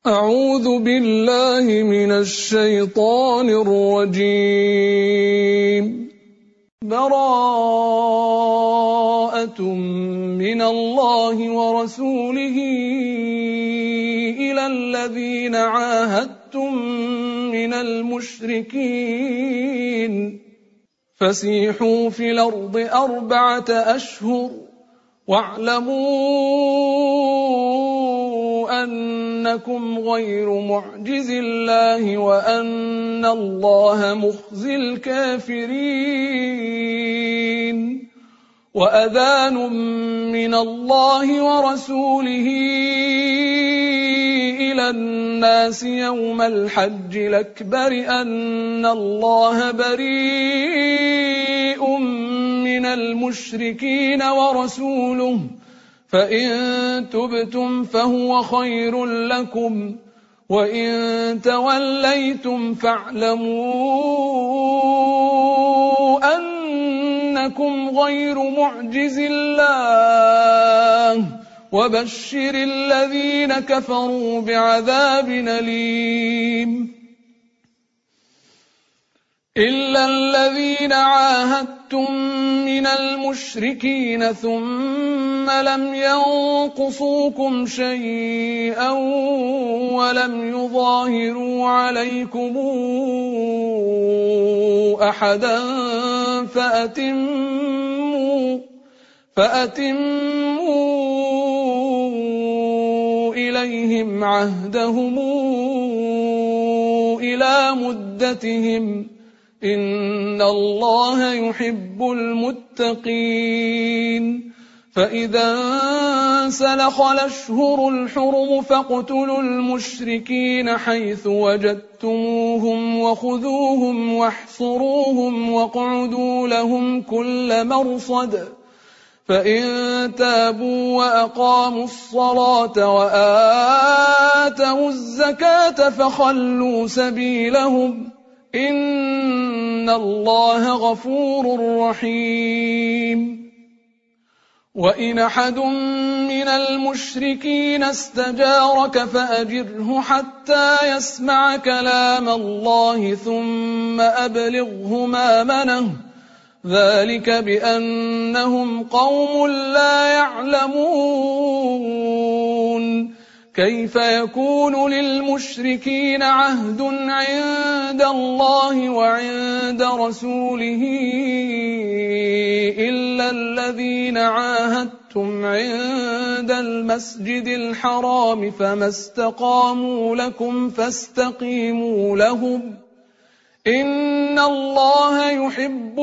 أعوذ بالله من الشيطان الرجيم. براءة من الله ورسوله إلى الذين عاهدتم من المشركين فسيحوا في الأرض 4 أشهر واعلموا أنكم غير معجز الله وأن الله مخزي الكافرين. وأذان من الله ورسوله إلى الناس يوم الحج الأكبر أن الله بريء من المشركين ورسوله فإن تبتم فهو خير لكم وإن توليتم فاعلموا أنكم غير معجز الله وبشر الذين كفروا بعذاب أليم. إلا الذين عاهدتم من المشركين ثم لم ينقصوكم شيئا ولم يظاهروا عليكم أحدا فأتموا إليهم عهدهم إلى مدتهم إن الله يحب المتقين. فإذا انسلخ الأشهر الحرم فاقتلوا المشركين حيث وجدتموهم وخذوهم واحصروهم واقعدوا لهم كل مرصد فإن تابوا وأقاموا الصلاة وآتوا الزكاة فخلوا سبيلهم إن الله غفور رحيم. وإن أحد من المشركين استجارك فأجره حتى يسمع كلام الله ثم أبلغه مأمنه ذلك بأنهم قوم لا يعلمون. كيف يكون للمشركين عهد عند الله وعند رسوله إلا الذين عاهدتم عند المسجد الحرام فما استقاموا لكم فاستقيموا لهم إن الله يحب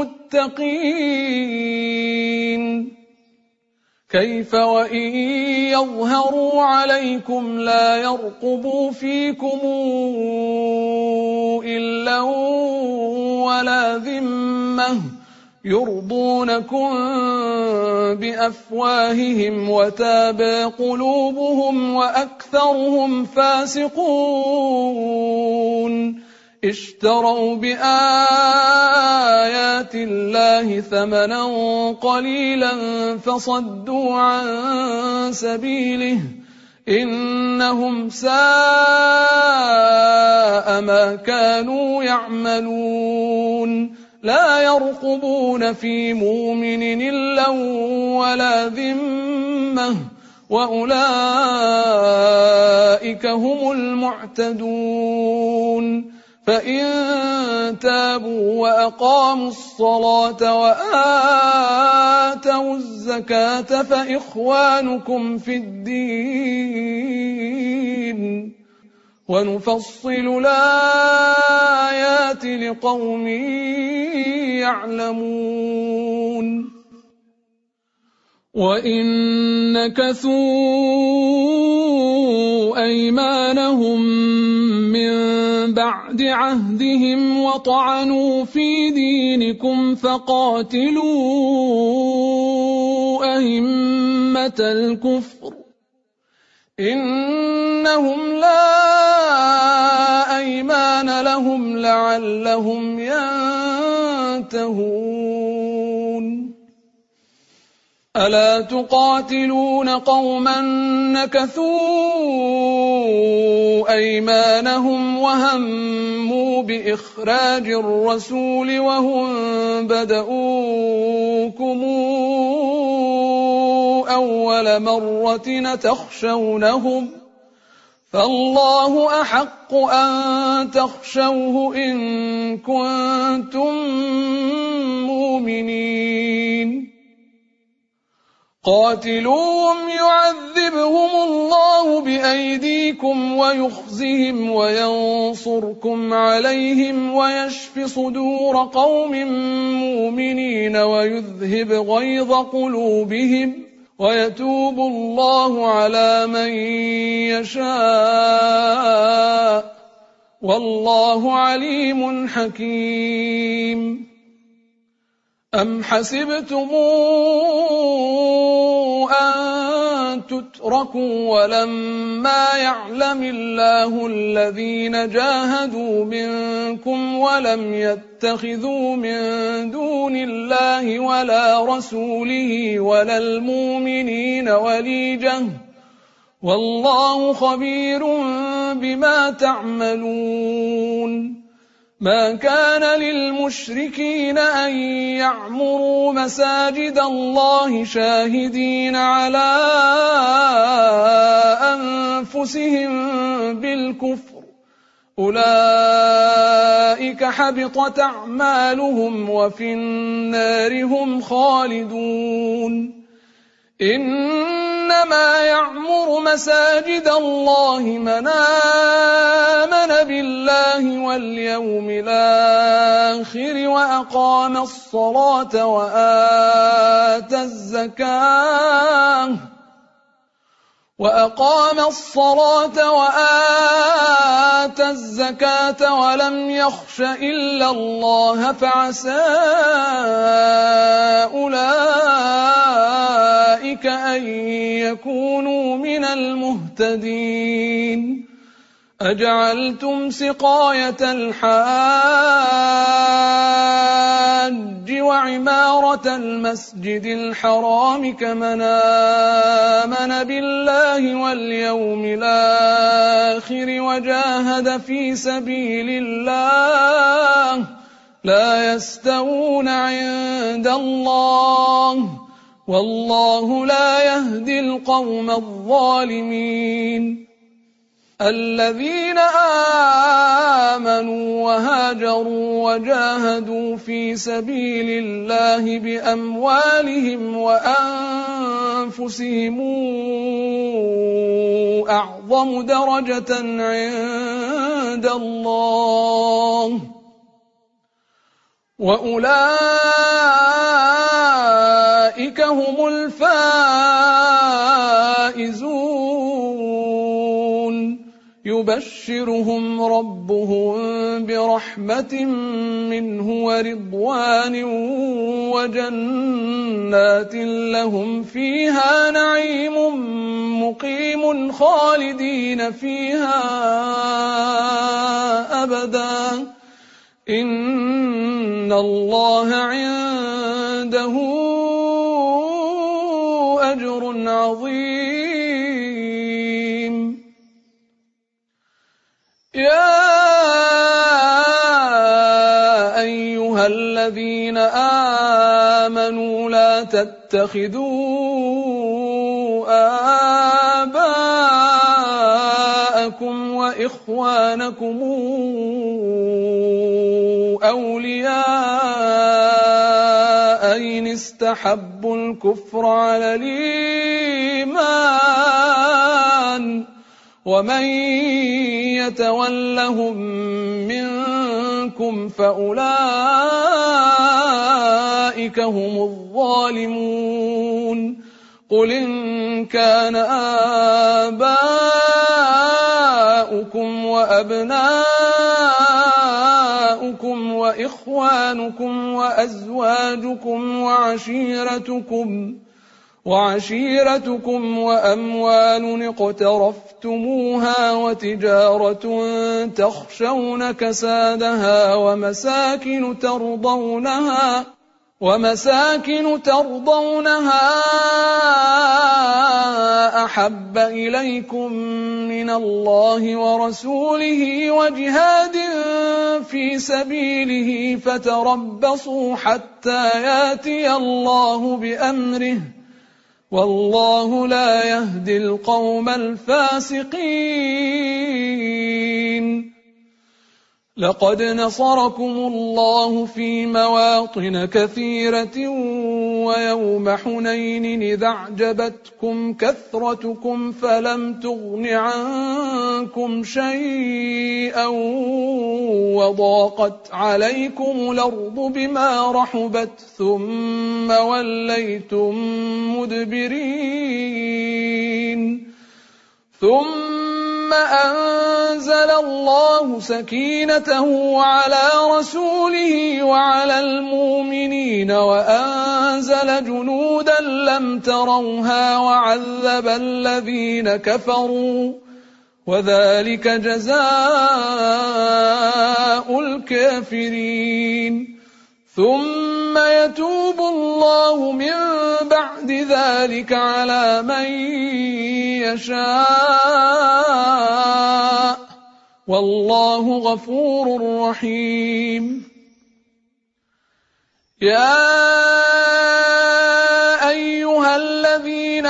المتقين. كيف وإن يظهروا عليكم لا يرقبوا فيكم إلا ولا ذمة يرضونكم بأفواههم وتابى قلوبهم وأكثرهم فاسقون. اشتروا بآيات الله ثمنا قليلا فصدوا عن سبيله إنهم ساء ما كانوا يعملون. لا يرقبون في مؤمن إلا ولا ذمة وأولئك هم المعتدون. فإن تابوا وأقاموا الصلاة وآتوا الزكاة فإخوانكم في الدين ونفصل الآيات لقوم يعلمون. وإن نكثوا أيمانهم من بعد عهدهم وطعنوا في دينكم فقاتلوا أئمة الكفر إنهم لا أيمان لهم لعلهم ينتهون. ألا تقاتلون قوما نكثوا أيمانهم وهموا بإخراج الرسول وهم بدؤوكم أول مرة تخشونهم فالله أحق أن تخشوه إن كنتم مؤمنين قاتلوهم يعذبهم الله بأيديكم ويخزهم وينصركم عليهم ويشف صدور قوم مؤمنين ويذهب غيظ قلوبهم ويتوب الله على من يشاء والله عليم حكيم أم حسبتم أن تتركوا ولما يعلم الله الذين جاهدوا منكم ولم يتخذوا من دون الله ولا رسوله ولا المؤمنين وليجة والله خبير بما تعملون ما كان للمشركين أن يعمروا مساجد الله شاهدين على أنفسهم بالكفر أولئك حبطت أعمالهم وفي النار هم خالدون إنما يعمر مساجد الله من آمن بالله واليوم الآخر وأقام الصلاة وآتى الزكاة ولم يخش إلا الله فعسى أولئك أن يكونوا من المهتدين أجعلتم سقاية الحاج وعمارة المسجد الحرام كمن آمن بالله واليوم الآخر وجاهد في سبيل الله لا يستوون عند الله والله لا يهدي القوم الظالمين الذين آمنوا وهاجروا وجاهدوا في سبيل الله بأموالهم وأنفسهم أعظم درجة عند الله وأولئك هم الفائزون يبشرهم ربهم برحمة منه ورضوان وجنات لهم فيها نعيم مقيم خالدين فيها أبدا إن الله عنده أجر عظيم يا أيها الذين آمنوا لا تتخذوا آباءكم وإخوانكم أولياء إن استحبوا الكفر على الإيمان ومن يتولهم منكم فأولئك هم الظالمون قل إن كان آباؤكم وأبناؤكم وإخوانكم وأزواجكم وعشيرتكم وأموال اقترفتموها وتجارة تخشون كسادها ومساكن ترضونها أحب إليكم من بين الله ورسوله وجهاد في سبيله فتربصوا حتى ياتي الله بأمره والله لا يهدي القوم الفاسقين. لقد نصركم الله في مواطن كثيرة ويوم حنين إذا أعجبتكم كثرتكم فلم تغن عنكم شيئا وضاقت عليكم الأرض بما رحبت ثم وليتم مدبرين. ثم أنزل الله سكينته على رسوله وعلى المؤمنين وأنزل جنودا لم تروها وعذب الذين كفروا وذلك جزاء الكافرين. ثم يتوب الله من بعد ذلك على من يشاء والله غفور رحيم. يا أيها الذين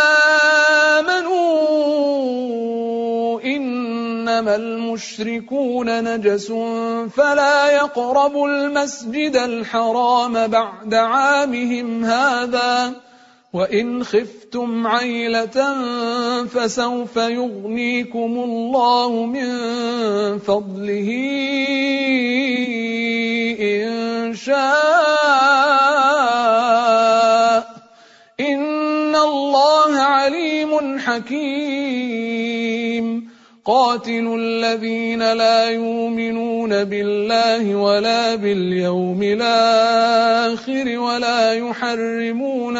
آمنوا إنما المشركون نجس فلا يقربوا المسجد الحرام بعد عامهم هذا وإن خفتم عيلة فسوف يغنيكم الله من فضله إن شاء إن الله عليم حكيم. قاتلوا الذين لا يؤمنون بالله ولا باليوم الآخر ولا يحرمون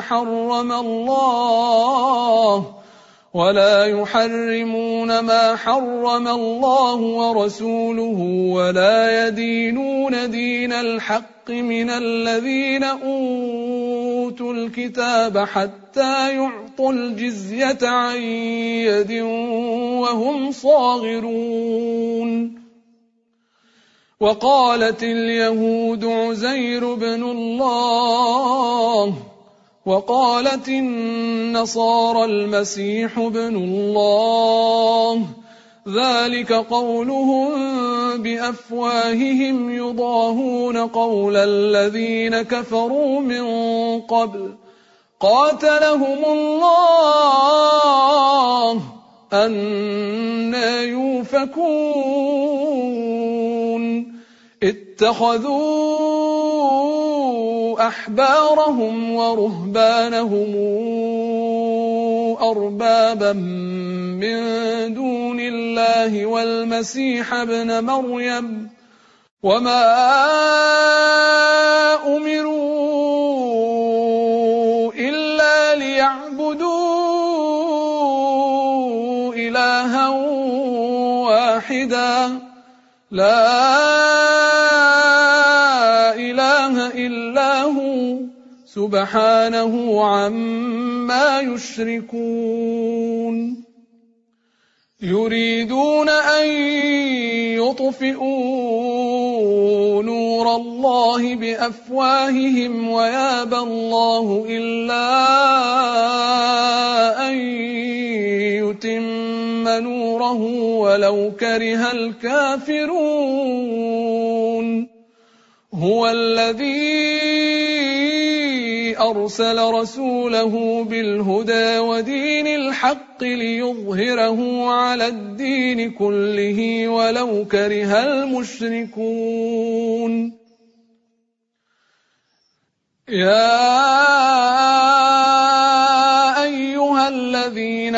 ما حرم الله ورسوله ولا يدينون دين الحق من الذين أوتوا الكتاب حتى يعطوا الجزية عن يد وهم صاغرون. وقالت اليهود عزير بن الله وقالت النصارى المسيح بن الله ذلك قولهم بأفواههم يضاهون قول الذين كفروا من قبل قاتلهم الله أنى يؤفكون. اتخذوا أحبارهم ورهبانهم أربابا من دون الله والمسيح ابن مريم وما أمروا إلا ليعبدوا إلها واحدا لا إله إلا هو سبحانه عما يشركون. يريدون أن يطفئوا نور الله بأفواههم ويابى الله إلا أن يتم نوره ولو كره الكافرون. هو الذي أرسل رسوله بالهدى ودين الحق ليظهره على الدين كله ولو كره المشركون. يا أيها الذين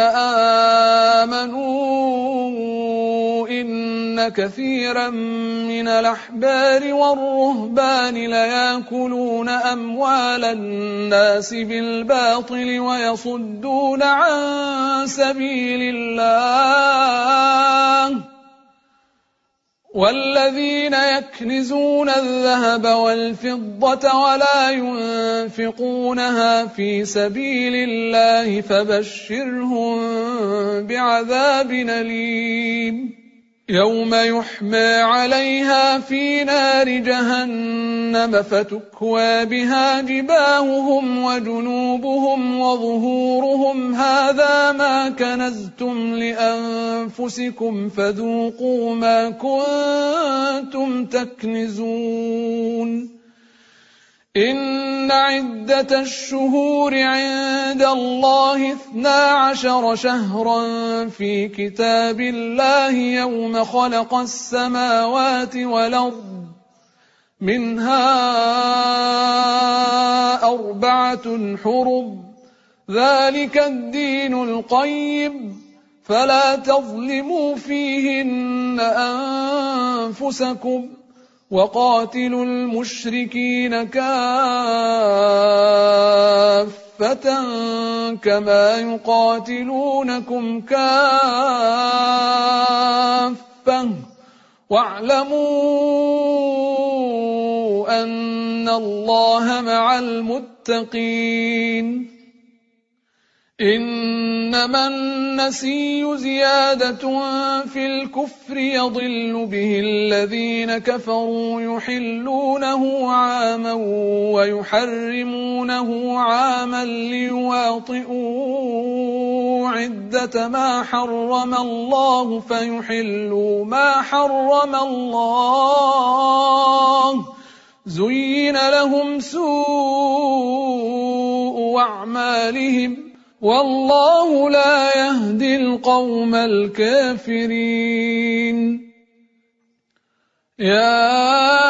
آمنوا إن كثيرا من الأحبار والرهبان ليأكلون أموال الناس بالباطل ويصدون عن سبيل الله والذين يكنزون الذهب والفضة ولا ينفقونها في سبيل الله فبشرهم بعذاب أليم يوم يحمى عليها في نار جهنم فتكوى بها جباههم وجنوبهم وظهورهم هذا ما كنزتم لأنفسكم فذوقوا ما كنتم تكنزون إن عدة الشهور عند الله 12 شهرا في كتاب الله يوم خلق السماوات والأرض منها 4 حرم ذلك الدين القيم فلا تظلموا فيهن أنفسكم وقاتلوا المشركين كافة كما يقاتلونكم كافة واعلموا أن الله مع المتقين إنما النسي زيادة في الكفر يضل به الذين كفروا يحلونه عاما ويحرمونه عاما ليواطئوا عدة ما حرم الله فيحلوا ما حرم الله زين لهم سوء أعمالهم والله لا يهدي القوم الكافرين يا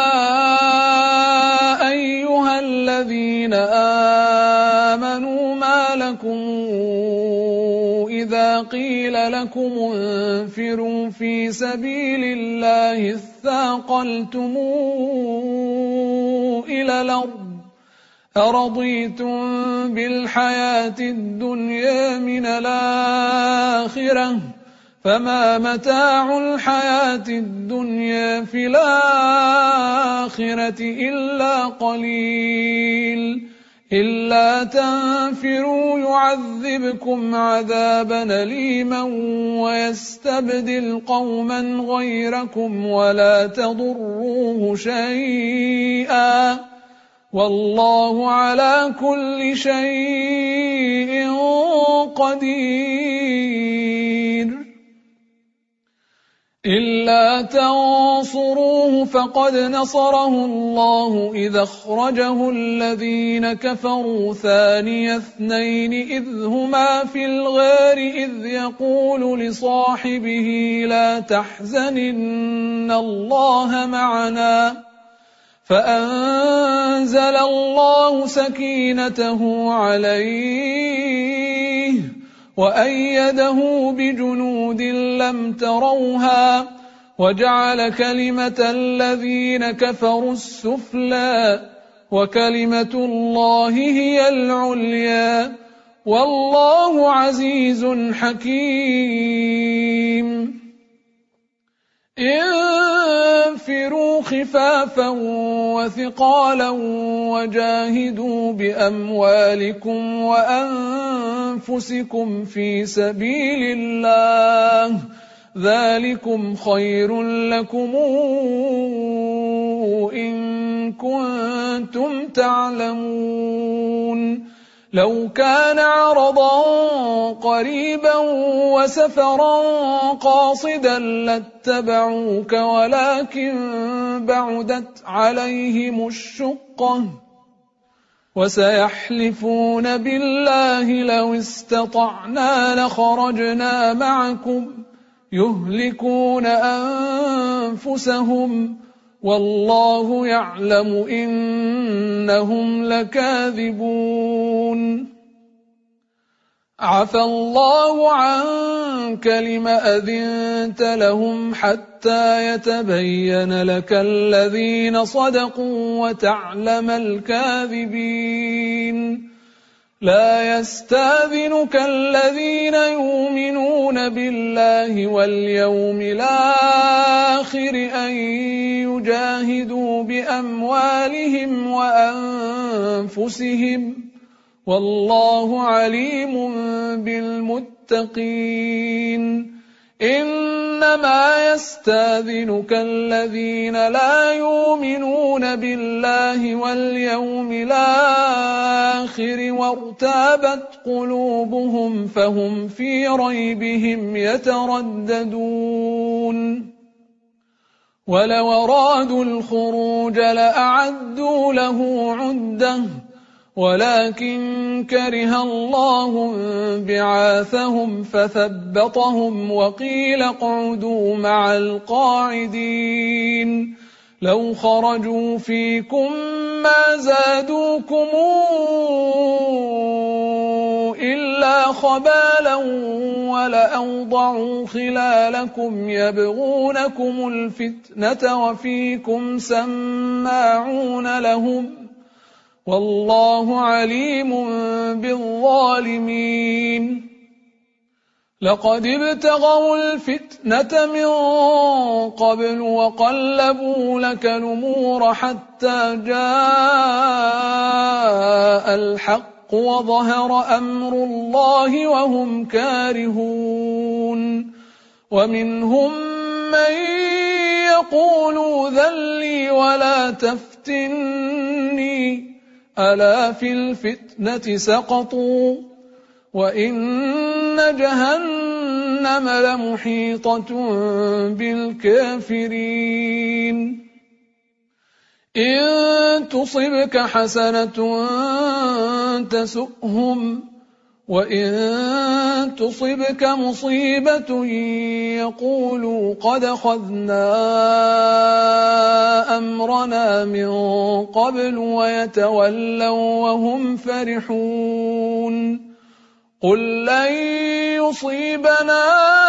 أيها الذين آمنوا ما لكم إذا قيل لكم انفروا في سبيل الله اثاقلتم إلى الأرض أرضيتم بالحياة الدنيا من الآخرة فما متاع الحياة الدنيا في الآخرة إلا قليل إلا تنفروا يعذبكم عذابا أليما ويستبدل قوما غيركم ولا تضروه شيئا والله على كل شيء قدير إلا تنصروه فقد نصره الله إذ أخرجه الذين كفروا ثاني اثنين إذ هما في الغار إذ يقول لصاحبه لا تحزن إن الله معنا فأنزل الله سكينته عليه وأيده بجنود لم تروها وجعل كلمة الذين كفروا السفلى وكلمة الله هي العليا والله عزيز حكيم انفروا خفافا وثقالا وجاهدوا بأموالكم وأنفسكم في سبيل الله ذلكم خير لكم إن كنتم تعلمون لو كان عرضا قريبا وسفرا قاصدا لاتبعوك ولكن بعدت عليهم الشقة وسيحلفون بالله لو استطعنا لخرجنا معكم يهلكون أنفسهم والله يعلم إنهم لكاذبون عفى الله عنك لم أذنت لهم حتى يتبين لك الذين صدقوا وتعلم الكاذبين لا يستأذنك الذين يؤمنون بالله واليوم الآخر أن يجاهدوا بأموالهم وأنفسهم والله عليم بالمتقين إنما يستأذنك الذين لا يؤمنون بالله واليوم الآخر وارتابت قلوبهم فهم في ريبهم يترددون ولو أرادوا الخروج لأعدوا له عدة ولكن كره الله بعاثهم فثبطهم وقيل اقعدوا مع القاعدين لو خرجوا فيكم ما زادوكم إلا خبالا ولأوضعوا خلالكم يبغونكم الفتنة وفيكم سماعون لهم والله عليم بالظالمين لقد ابتغوا الفتنة من قبل وقلبوا لك الأمور حتى جاء الحق وظهر أمر الله وهم كارهون ومنهم من يقول ذلي ولا تفتني ألا في الفتنة سقطوا وإن جهنم لمحيطة بالكافرين إن تصبك حسنة تسؤهم وإن تصبك مصيبة يقولوا قد أخذنا أمرنا من قبل ويتولوا وهم فرحون قل لن يصيبنا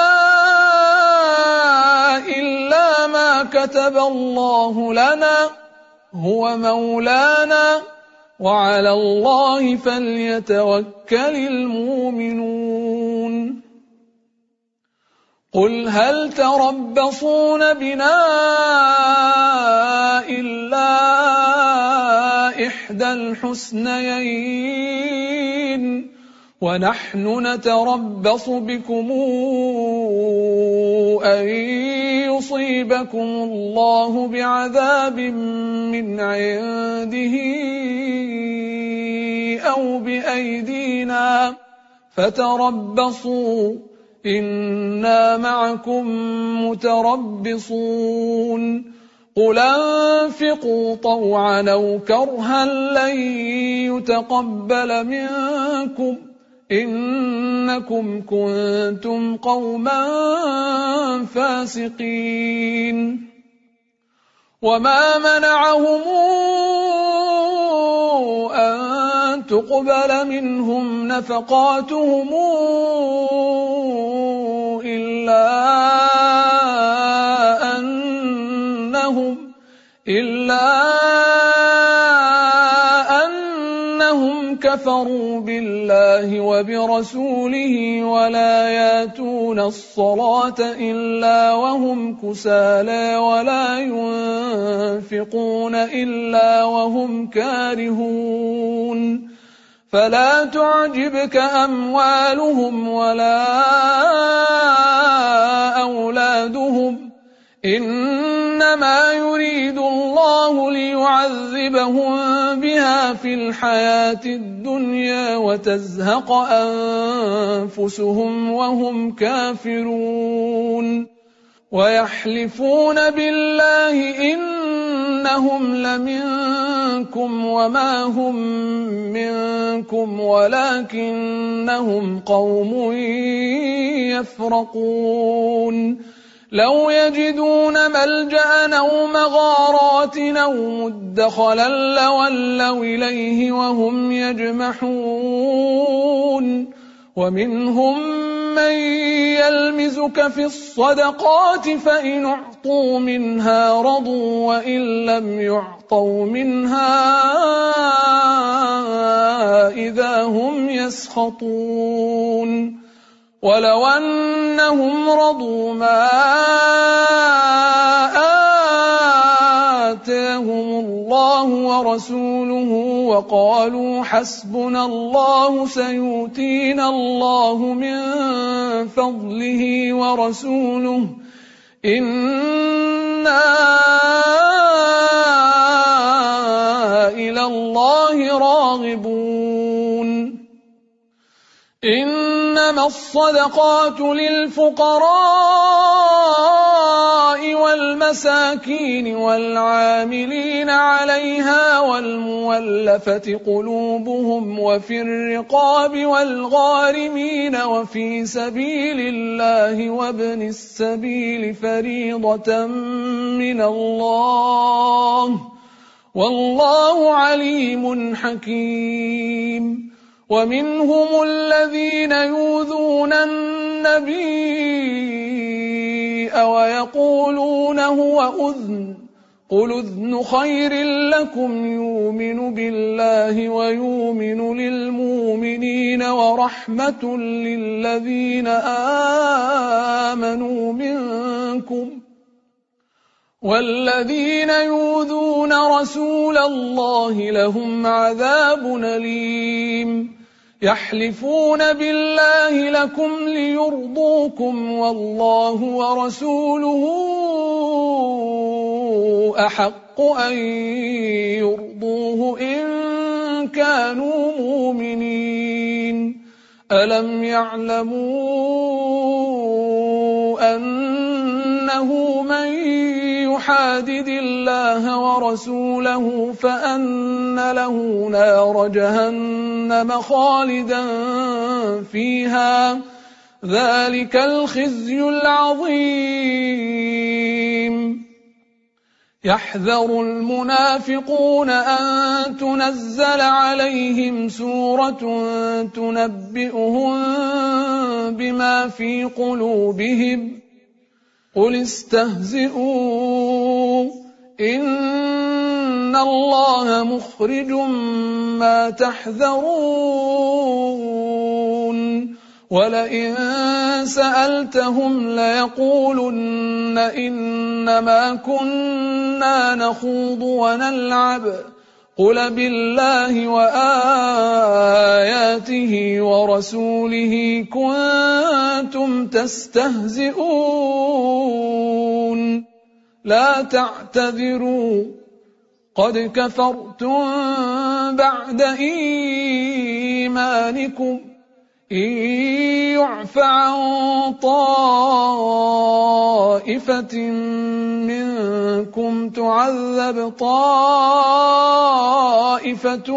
إلا ما كتب الله لنا هو مولانا وعلى الله فليتوكل المؤمنون قل هل تربصون بنا إلا إحدى الحسنيين ونحن نتربص بكم أن يصيبكم الله بعذاب من عنده أو بأيدينا فتربصوا إنا معكم متربصون قل أنفقوا طوعا أو كرها لن يتقبل منكم إنكم كنتم قوما فاسقين وما منعهم أن تقبل منهم نفقاتهم إلا أنهم كفروا بالله وبرسوله ولا ياتون الصلاة إلا وهم كسالى ولا ينفقون إلا وهم كارهون فلا تعجبك أموالهم ولا أولادهم إنما يريد الله ليعذبهم بها في الحياة الدنيا وتزهق أنفسهم وهم كافرون ويحلفون بالله إنهم لمنكم وما هم منكم ولكنهم قوم يفرقون لو يجدون ملجأ أو مغارات أو مدخلا لولوا إليه وهم يجمحون ومنهم من يلمزك في الصدقات فإن أعطوا منها رضوا وإن لم يعطوا منها إذا هم يسخطون ولو أنهم رضوا ما آتاهم الله ورسوله وقالوا حسبنا الله سيؤتينا الله من فضله ورسوله إنا إلى الله راغبون إنما الصدقات للفقراء والمساكين والعاملين عليها والمولفة قلوبهم وفي الرقاب والغارمين وفي سبيل الله وابن السبيل فريضة من الله والله عليم حكيم ومنهم الذين يؤذون النبي ويقولون هو أذن قل أذن خير لكم يؤمن بالله ويؤمن للمؤمنين ورحمة للذين آمنوا منكم والذين يؤذون رسول الله لهم عذاب أليم يحلفون بالله لكم ليرضوكم والله ورسوله أحق أن يرضوه إن كانوا مؤمنين ألم يعلموا أنه من يحادد الله ورسوله فأن له نار جهنم خالدا فيها ذلك الخزي العظيم يحذر المنافقون أن تنزل عليهم سورة تنبئهم بما في قلوبهم قل استهزئوا إن الله مخرج ما تحذرون ولئن سألتهم ليقولن إنما كنا نخوض ونلعب قل بالله وآياته ورسوله كنتم تستهزئون لا تعتذروا قد كفرتم بعد إيمانكم إن يعف عن طائفة منكم تعذب طائفة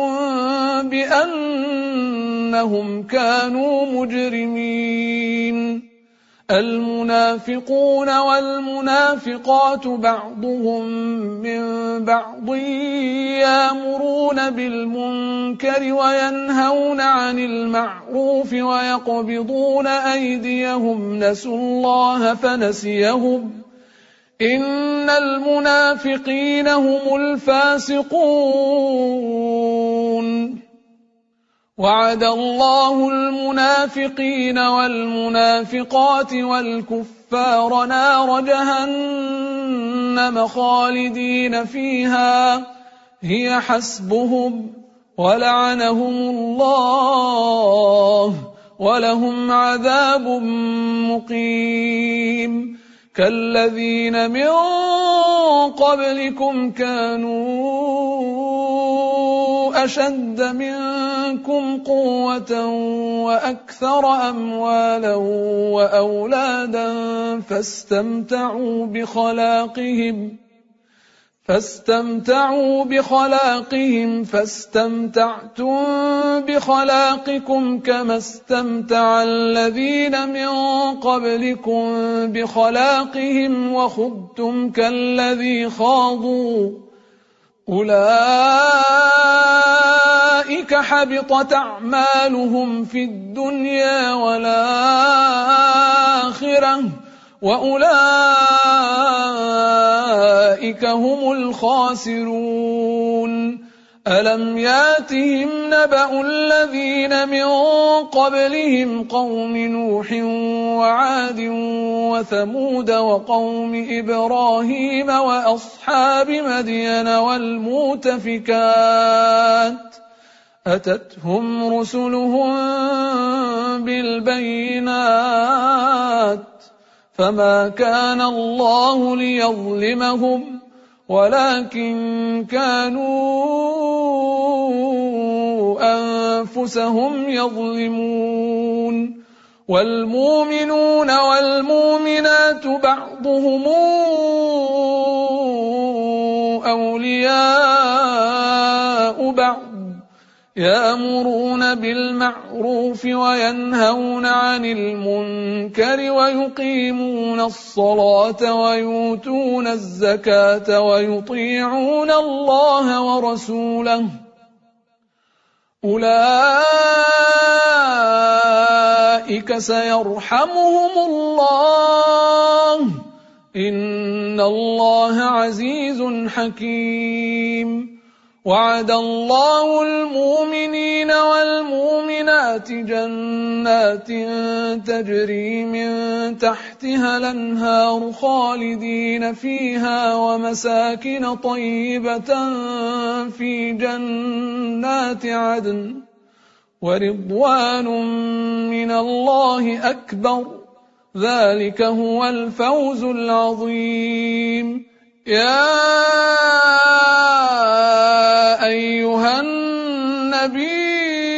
بأنهم كانوا مجرمين المنافقون والمنافقات بعضهم من بعض يأمرون بالمنكر وينهون عن المعروف ويقبضون أيديهم نسوا الله فنسيهم إن المنافقين هم الفاسقون وعد الله المنافقين والمنافقات والكفار نار جهنم خالدين فيها هي حسبهم ولعنهم الله ولهم عذاب مقيم كالذين من قبلكم كانوا أشد منكم قوة وأكثر أموالا وأولادا فاستمتعوا بخلاقهم فاستمتعتم بخلاقكم كما استمتع الذين من قبلكم بخلاقهم وخضتم كالذي خاضوا أولئك أولئك حبطت أعمالهم في الدنيا والآخرة وأولئك هم الخاسرون. ألم ياتهم نبأ الذين من قبلهم قوم نوح وعاد وثمود وقوم إبراهيم وأصحاب مدين والمؤتفكات أتتهم رسلهم بالبينات فما كان الله ليظلمهم ولكن كانوا أنفسهم يظلمون. والمؤمنون والمؤمنات بعضهم أولياء بعض يأمرون بالمعروف وينهون عن المنكر ويقيمون الصلاة ويؤتون الزكاة ويطيعون الله ورسوله أولئك سيرحمهم الله إن الله عزيز حكيم. وعد الله المؤمنين والمؤمنات جنات تجري من تحتها الأنهار خالدين فيها ومساكن طيبة في جنات عدن ورضوان من الله أكبر ذلك هو الفوز العظيم. يا أيها النبي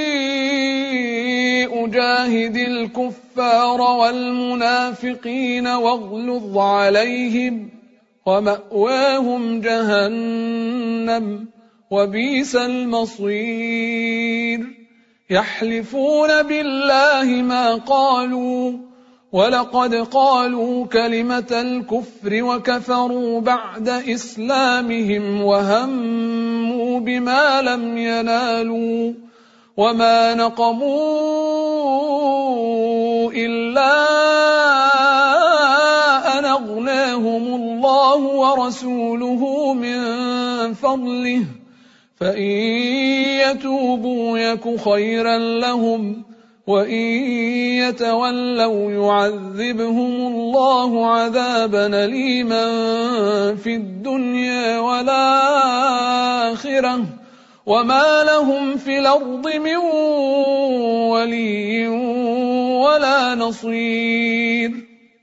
جاهد الكفار والمنافقين واغلظ عليهم ومأواهم جهنم وبئس المصير. يحلفون بالله ما قالوا ولقد قالوا كلمة الكفر وكفروا بعد إسلامهم وهموا بما لم ينالوا وما نقموا إلا أن أغناهم الله ورسوله من فضله فإن يتوبوا يك خيرا لهم وإن يتولوا يعذبهم الله عذابا أليما في الدنيا والآخرة وما لهم في الأرض من ولي ولا نصير.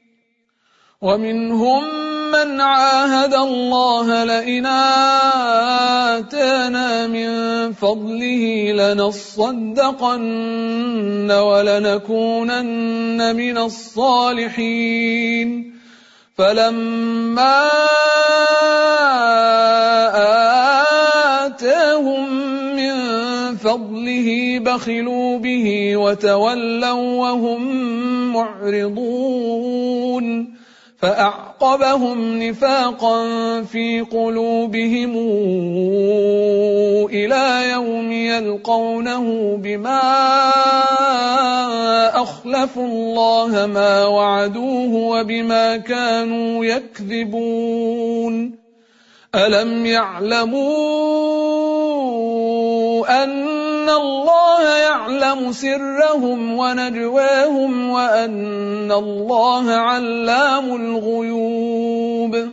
ومنهم من عاهد الله لئن آتانا من فضله لنصدقن ولنكونن من الصالحين فلما آتاهم من فضله بخلوا به وتولوا وهم معرضون فأعقبهم نفاقا في قلوبهم إلى يوم يلقونه بما أخلفوا الله ما وعدوه وبما كانوا يكذبون. ألم يعلموا أن الله يعلم سرهم ونجواهم وأن الله علام الغيوب.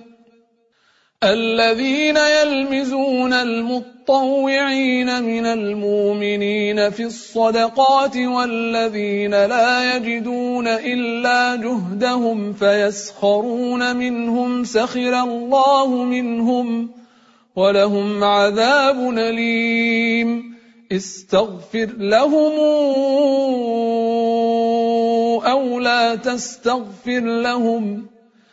الذين يلمزون المطوعين من المؤمنين في الصدقات والذين لا يجدون إلا جهدهم فيسخرون منهم سخر الله منهم ولهم عذاب أليم. استغفر لهم أو لا تستغفر لهم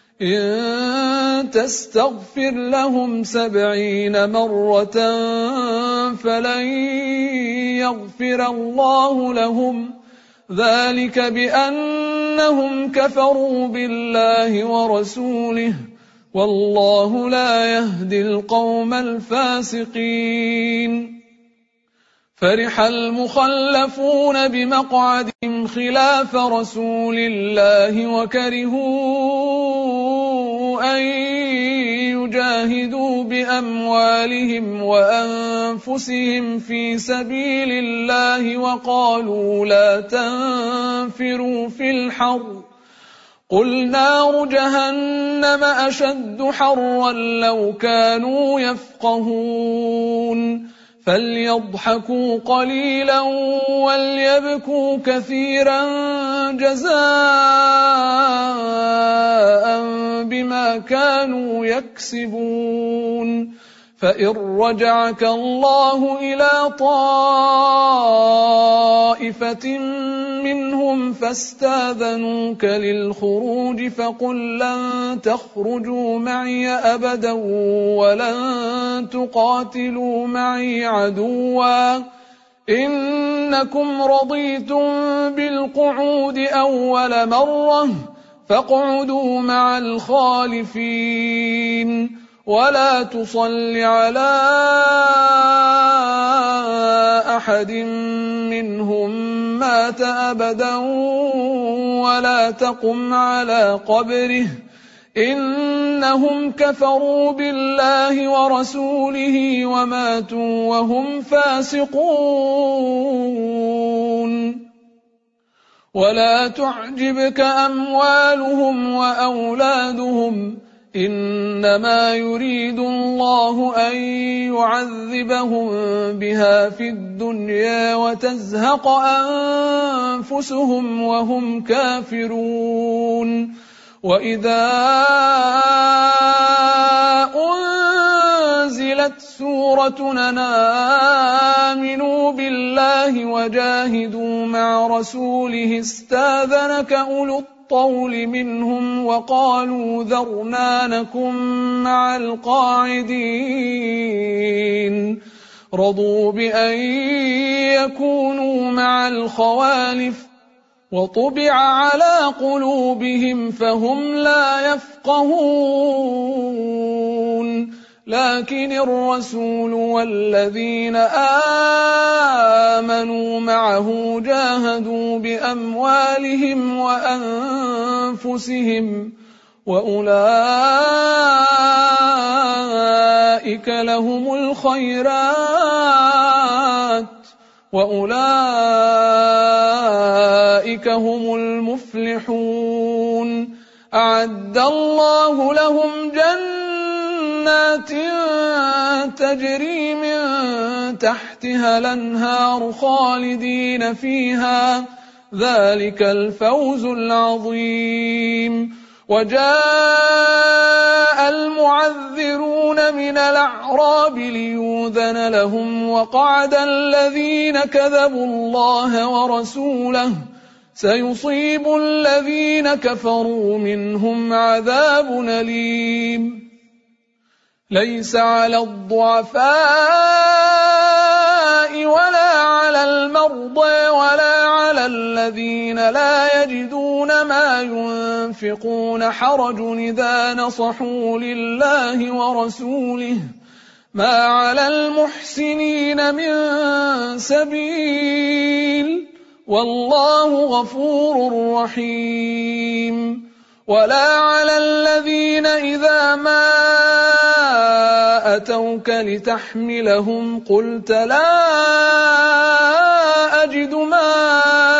إن تستغفر لهم 70 مرة فلن يغفر الله لهم ذلك بأنهم كفروا بالله ورسوله والله لا يهدي القوم الفاسقين. فرح المخلفون بمقعدهم خلاف رسول الله وكرهوا أن يجاهدوا بأموالهم وأنفسهم في سبيل الله وقالوا لا تنفروا في الحر قل نار جهنم أشد حرا لو كانوا يفقهون فليضحكوا قليلا وليبكوا كثيرا جزاء بما كانوا يكسبون فإن رجعك الله إلى طائفة منهم فاستاذنوك للخروج فقل لن تخرجوا معي أبدا ولن تقاتلوا معي عدوا إنكم رضيتم بالقعود أول مرة فاقعدوا مع الخالفين ولا تصل على أحد منهم مات أبدا ولا تقم على قبره إنهم كفروا بالله ورسوله وماتوا وهم فاسقون ولا تعجبك أموالهم وأولادهم إنما يريد الله أن يعذبهم بها في الدنيا وتزهق أنفسهم وهم كافرون وإذا أنزلت سورة أن آمنوا بالله وجاهدوا مع رسوله استاذنك أولو الطول منهم وقالوا ذرنا نكن مع القاعدين رضوا بأن يكونوا مع الخوالف وطبع على قلوبهم فهم لا يفقهون لكن الرسول والذين آمنوا معه جاهدوا بأموالهم وأنفسهم وأولئك لهم الخيرات وأولئك هم المفلحون أعد الله لهم جنات تجري من تحتها الأنهار خالدين فيها ذلك الفوز العظيم وجاء المعذرون من الأعراب ليؤذن لهم وقعد الذين كذبوا الله ورسوله سيصيب الذين كفروا منهم عذاب أليم ليس على الضعفاء ولا على المرضى ولا على الذين لا يجدون ما ينفقون حرج إذا نصحوا لله ورسوله ما على المحسنين من سبيل والله غفور رحيم ولا على الذين إذا ما أتوك لتحملهم قلت لا أجد ما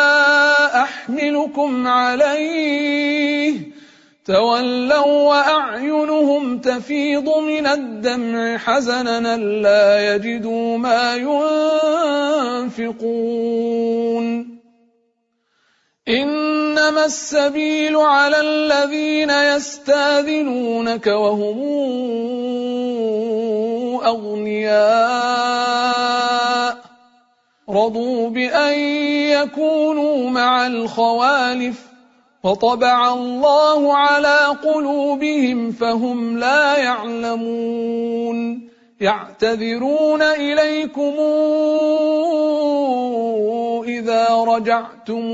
أحملكم عليه تولوا وأعينهم تفيض من الدمع حزنا لا يجدوا ما ينفقون إنما السبيل على الذين يستاذنونك وهم أغنياء رضوا بأن يكونوا مع الخوالف وطبع الله على قلوبهم فهم لا يعلمون يعتذرون إليكم إذا رجعتم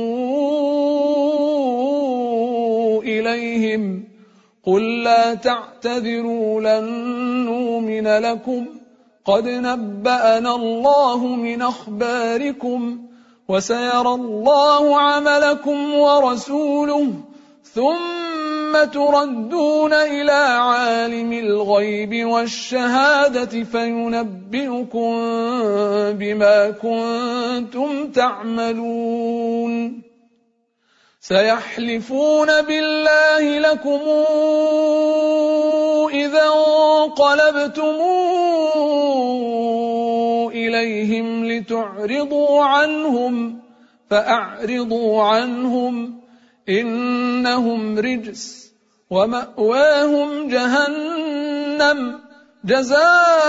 إليهم قل لا تعتذروا لن نؤمن لكم قد نبأنا الله من أخباركم وسيرى الله عملكم ورسوله ثم تردون إلى عالم الغيب والشهادة فينبئكم بما كنتم تعملون سيحلفون بالله لكم إذا انقلبتم إليهم لتعرضوا عنهم فأعرضوا عنهم إنهم رجس ومأواهم جهنم جزاء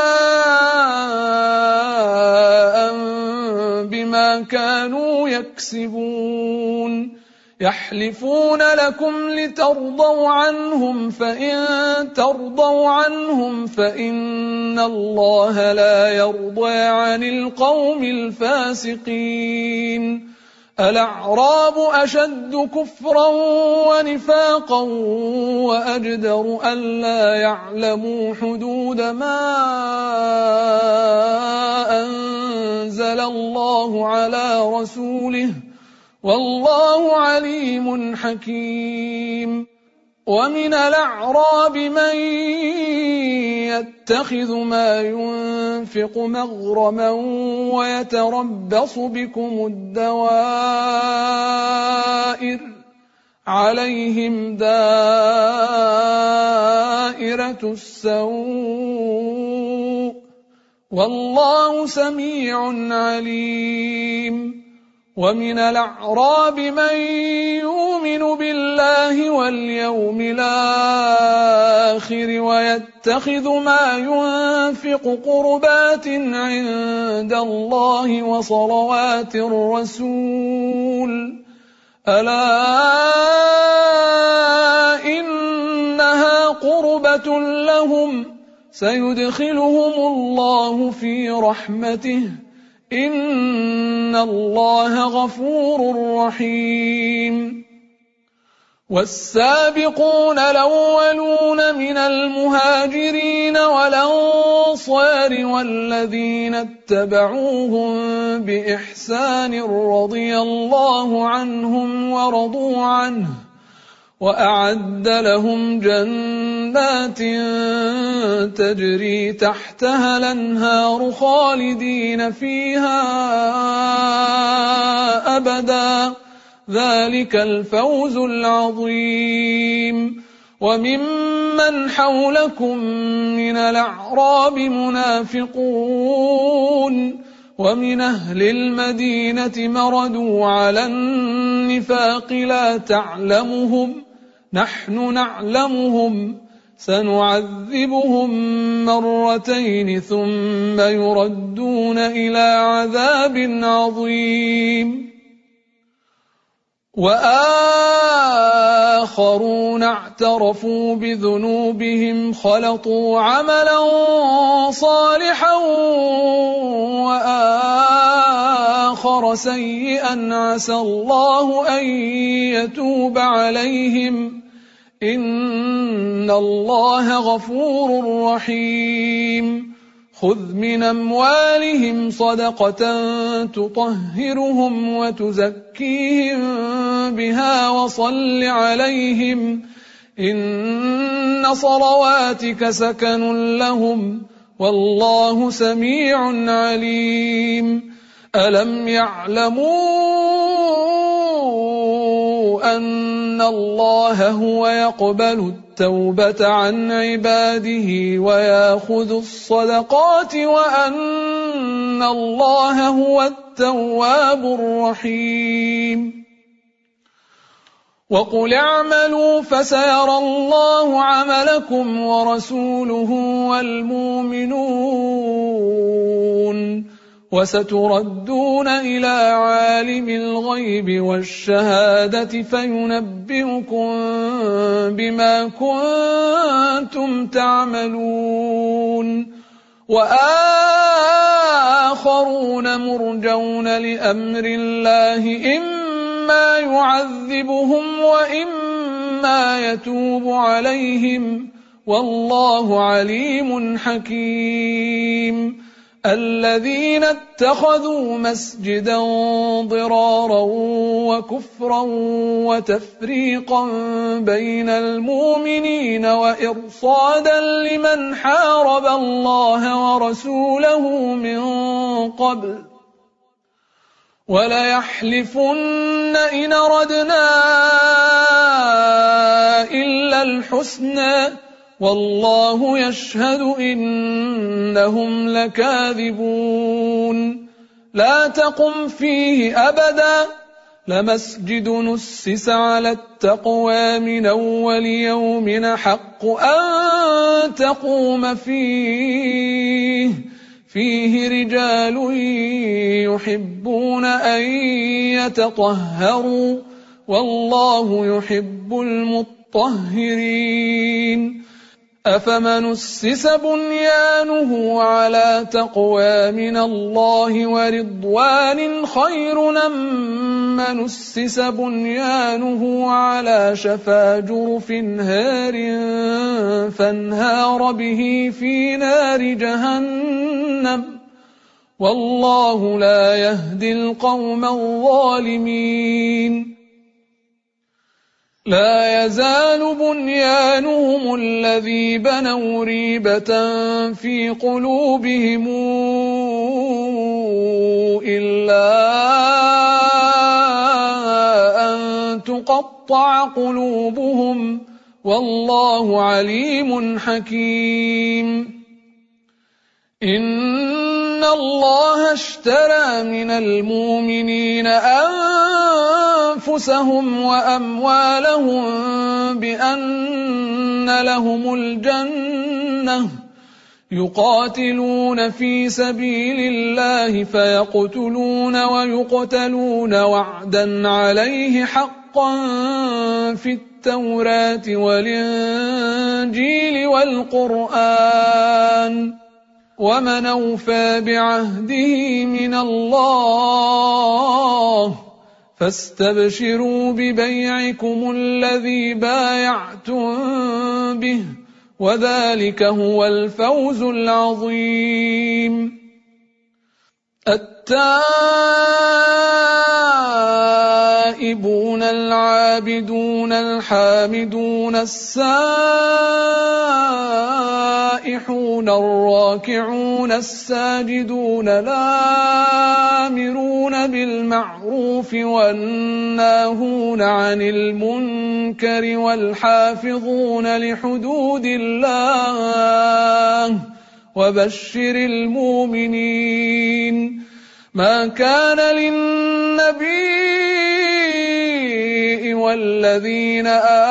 بما كانوا يكسبون يحلفون لكم لترضوا عنهم فإن ترضوا عنهم فإن الله لا يرضى عن القوم الفاسقين الأعراب أشد كفرا ونفاقا وأجدر ألا يعلموا حدود ما أنزل الله على رسوله والله عليم حكيم ومن الأعراب من يتخذ ما ينفق مغرما ويتربص بكم الدوائر عليهم دائرة السوء والله سميع عليم ومن الأعراب من يؤمن بالله واليوم الآخر ويتخذ ما ينفق قربات عند الله وصلوات الرسول ألا إنها قربة لهم سيدخلهم الله في رحمته إن الله غفور رحيم والسابقون الأولون من المهاجرين والأنصار والذين اتبعوهم بإحسان رضي الله عنهم ورضوا عنه وأعد لهم جنات تجري تحتها الأنهار خالدين فيها أبدا ذلك الفوز العظيم وممن حولكم من الأعراب منافقون ومن أهل المدينة مردوا على النفاق لا تعلمهم نحن نعلمهم سنعذبهم مرتين ثم يردون إلى عذاب عظيم وآخرون اعترفوا بذنوبهم خلطوا عملا صالحا وآخر سيئا عسى الله أن يتوب عليهم إن الله غفور رحيم خذ من أموالهم صدقة تطهرهم وتزكيهم بها وصل عليهم إن صلواتك سكن لهم والله سميع عليم ألم يعلموا أن الله هو يقبل التوبة عن عباده ويأخذ الصدقات وأن الله هو التواب الرحيم وقل اعملوا فسيرى الله عملكم ورسوله والمؤمنون وستردون إلى عالم الغيب والشهادة فينبئكم بما كنتم تعملون وآخرون مرجون لأمر الله إما يعذبهم وإما يتوب عليهم والله عليم حكيم الذين اتخذوا مسجدا ضرارا وكفرا وتفريقا بين المؤمنين وإرصادا لمن حارب الله ورسوله من قبل وليحلفن إن أردنا إلا الحسنى والله يشهد إنهم لكاذبون لا تقم فيه أبدا لمسجد نسس على التقوى من أول يوم حق أن تقوم فيه رجال يحبون أن يتطهروا والله يحب المطهرين أفمن أسس بنيانه على تقوى من الله ورضوان خير أم من أسس بنيانه على شفا جرف هار فانهار به في نار جهنم والله لا يهدي القوم الظالمين لا يزال بنيانهم الذي بنوا ريبة في قلوبهم إلا أن تقطع قلوبهم والله عليم حكيم إن الله اشترى من المؤمنين أنفسهم وأموالهم بأن لهم الجنة يقاتلون في سبيل الله فيقتلون ويقتلون وعدا عليه حقا في التوراة والإنجيل والقرآن ومن أوفى بعهده من الله فاستبشروا ببيعكم الذي بايعتم به وذلك هو الفوز العظيم التائبون العابدون الحامدون السائحون الراكعون الساجدون الآمرون بالمعروف والناهون عن المنكر والحافظون لحدود الله وبشر المؤمنين ما كان للنبي والذين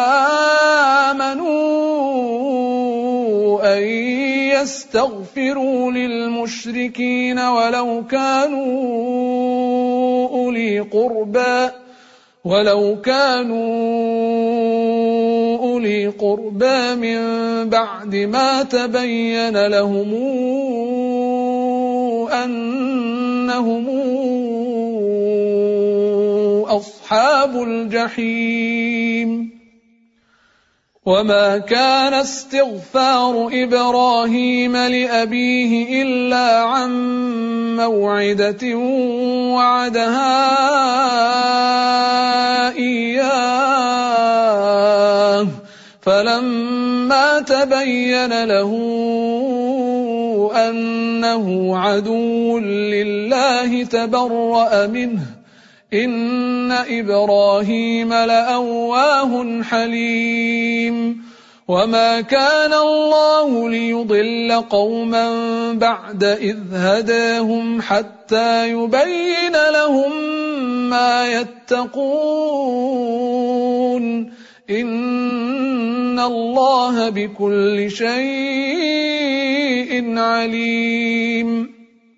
آمنوا أن يستغفروا للمشركين ولو كانوا أولي قربى من بعد ما تبين لهم أنهم أصحاب الجحيم وما كان استغفار إبراهيم لأبيه إلا عن موعدة وعدها إياه فلما تبين له أنه عدو لله تبرأ منه إن إبراهيم لأواه حليم وما كان الله ليضل قوما بعد إذ هداهم حتى يبين لهم ما يتقون إن الله بكل شيء عليم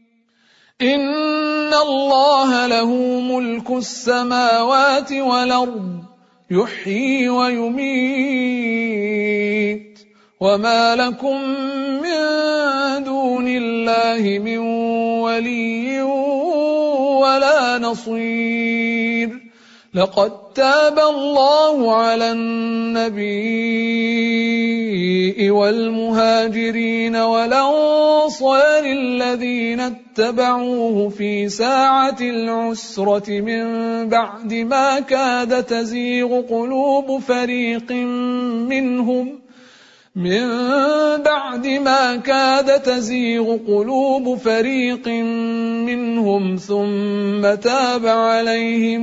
إن الله له ملك السماوات والأرض يحيي ويميت وما لكم من دون الله من ولي ولا نصير لقد تاب الله على النبي والمهاجرين والأنصار الذين اتبعوه في ساعة العسرة من بعد ما كاد تزيغ قلوب فريق منهم ثم تاب عليهم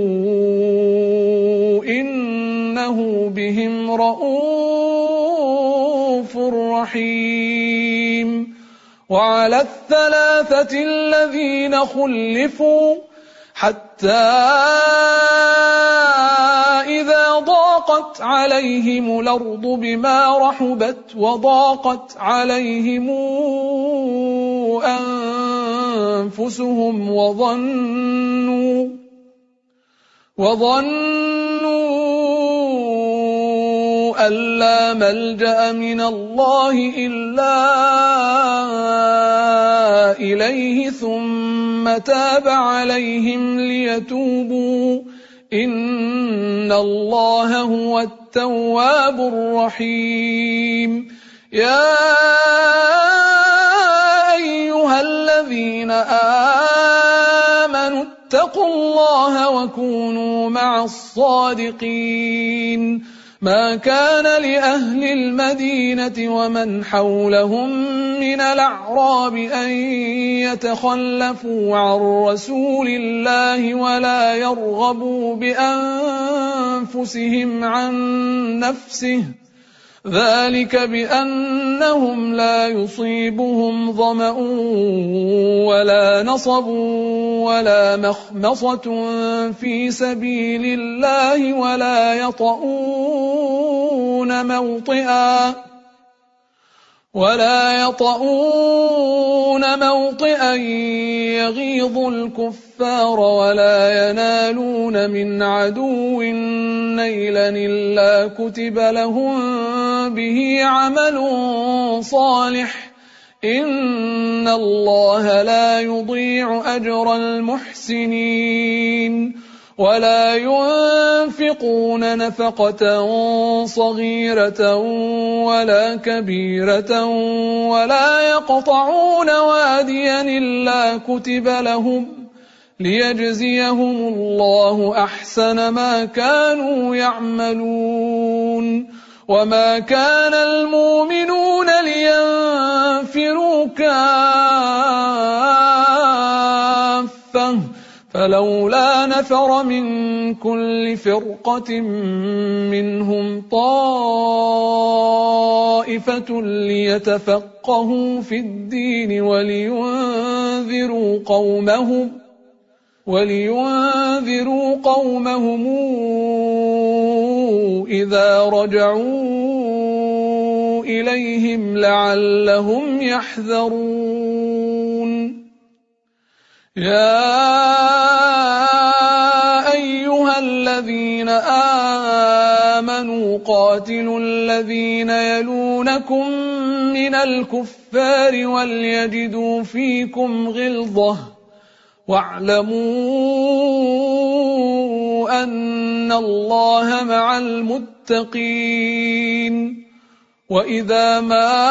إنه بهم رءوف رحيم. وعلى الثلاثة الذين خلفوا حتى إذا ضاقت عليهم الأرض بما رحبت وضاقت عليهم أنفسهم وظنوا أن لا ملجأ من الله إلا إليه ثم تاب عليهم ليتوبوا إن الله هو التواب الرحيم. يا أيها الذين آمنوا اتقوا الله وكونوا مع الصادقين. ما كان لأهل المدينة ومن حولهم من الأعراب أن يتخلفوا عن رسول الله ولا يرغبوا بأنفسهم عن نفسه، ذلك بأنهم لا يصيبهم ظمأ ولا نصب ولا مخمصة في سبيل الله ولا يطؤون موطئا يغيظ الكفار ولا ينالون من عدو نيلا إلا كتب لهم به عمل صالح إن الله لا يضيع أجر المحسنين. ولا ينفقون نفقة صغيرة ولا كبيرة ولا يقطعون واديا إلا كتب لهم ليجزيهم الله أحسن ما كانوا يعملون. وما كان المؤمنون لينفروا كافة فلولا نفر من كل فرقة منهم طائفة ليتفقهوا في الدين ولينذروا قومهم إذا رجعوا إليهم لعلهم يحذرون. يا أيها الذين آمنوا قاتلوا الذين يلونكم من الكفار وليجدوا فيكم غلظة واعلموا أن الله مع المتقين. وإذا ما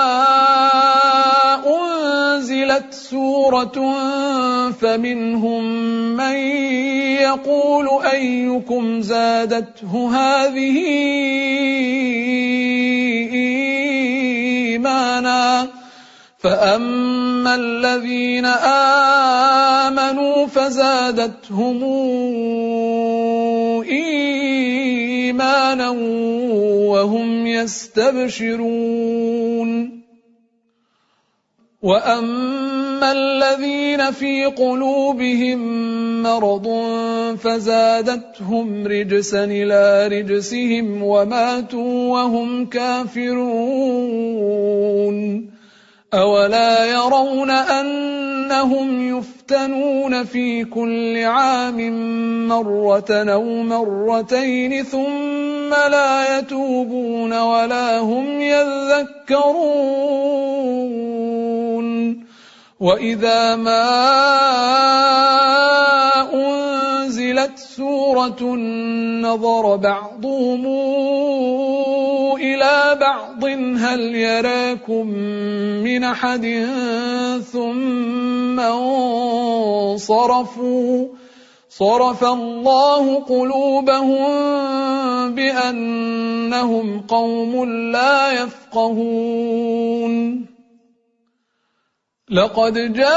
أنزلت سورة فمنهم من يقول أيكم زادته هذه إيمانا فأما الذين آمنوا فزادتهم إيمانا وهم يستبشرون. وأما الذين في قلوبهم مرض فزادتهم رجسا إلى رجسهم وماتوا وهم كافرون. أولا يرون أنهم يفتنون في كل عام مرة أو مرتين ثم لا يتوبون ولا هم يذكرون. وإذا ما أنزلت أنزلت سورة نظر بعضهم إلى بعض هل يراكم من أحد ثم انصرفوا صرف الله قلوبهم بأنهم قوم لا يفقهون لقد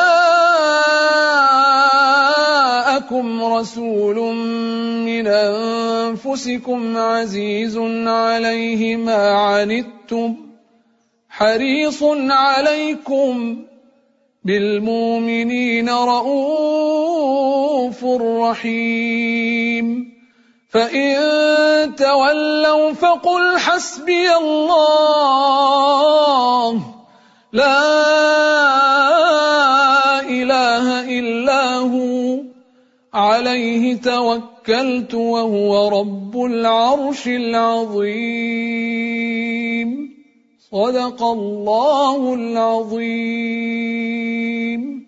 جاءكم رسول من أنفسكم عزيز عليه ما عنتم حريص عليكم بالمؤمنين رؤوف رحيم فإن تولوا فقل حسبي الله لا إله إلا هو عليه توكلت وهو رب العرش العظيم صدق الله العظيم.